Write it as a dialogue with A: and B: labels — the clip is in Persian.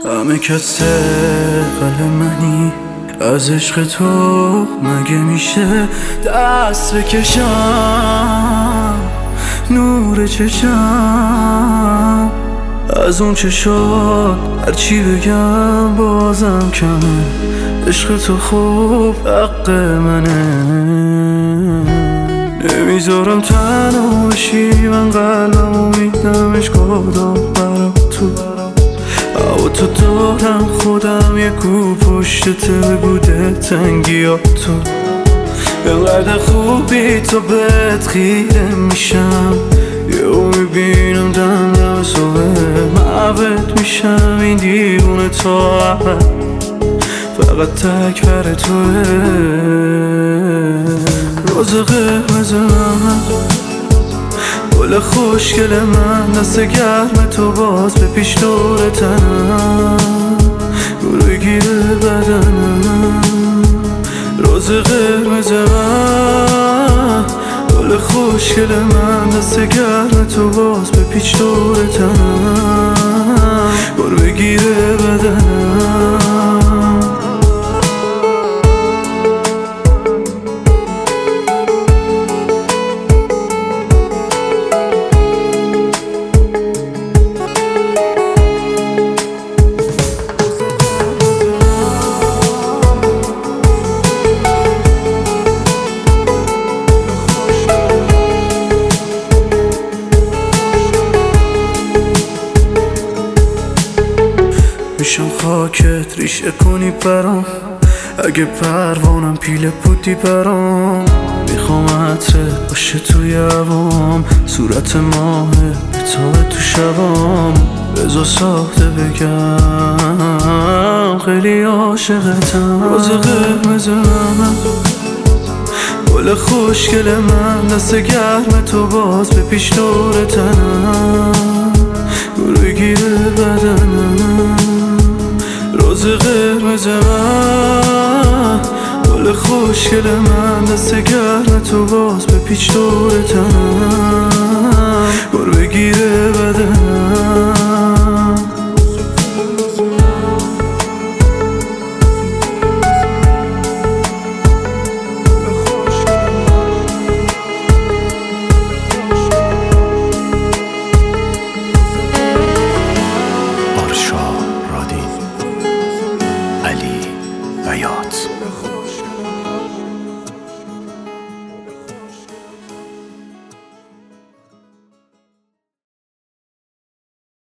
A: همه کس قلب منی، از عشق تو مگه میشه دست بکشم نور چشم؟ از اون چشات هرچی بگم بازم کمه، عشق تو خوب حق منه. نمیذارم تنها باشی، من قلبمو میدمش کدام برام تو هوا تو دارم، خودم یه کو پشتت بگوده تنگیاتو. اینقدر خوبی تو بهت خیره میشم، یهو میبینم دم صبح معبد میشم. این دیوونه تا فقط تک بر توه. روز قرمز من، گل خوشگل من، دست گرم تو باز به پیش دور تنم، گل بگیره بدنم. روز قرمز من، گل خوشگل من، دست گرم تو باز به پیش دور تنم، گل بگیره بدنم. میشم خاکت ریشه کنی برام، اگه پروانم پیله بودی برام. میخوام عطرت باشه توی هوام، صورت ماه بتابه تو شبام. بذار ساخته بگم خیلی عاشقتم. روز قرمز من، گل خوشگل من، دست گرم تو باز به پیش دور تنم، گل بگیره بدنم. روز قرمز من، گل خوشگل من، دست گرم تو باز به پیچ دور تنم،